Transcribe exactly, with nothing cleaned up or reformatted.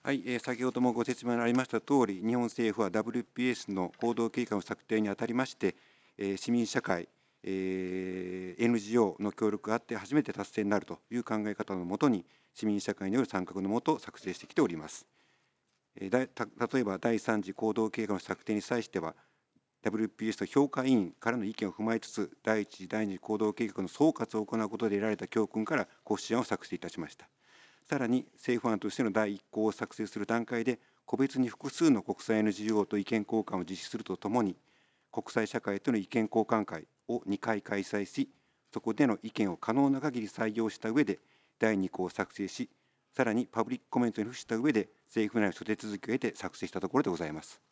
はい、えー先ほどもご説明のありましたとおり、日本政府は ダブリューピーエス の行動計画の策定にあたりまして、えー市民社会、えー エヌジーオー の協力があって初めて達成になるという考え方のもとに、市民社会による参画のもと作成してきております。えーだいた例えば、だいさん次行動計画の策定に際しては、ダブリューピーエス の評価委員からの意見を踏まえつつ、だいいち次、だいに次行動計画の総括を行うことで得られた教訓から、こうした案を作成いたしました。さらに、政府案としてのだいいっ項を作成する段階で、個別に複数の国際 エヌジーオー と意見交換を実施するとともに、国際社会との意見交換会をにかい開催し、そこでの意見を可能な限り採用した上で、だいに項を作成し、さらにパブリックコメントに付した上で、政府内の諸手続きを経て作成したところでございます。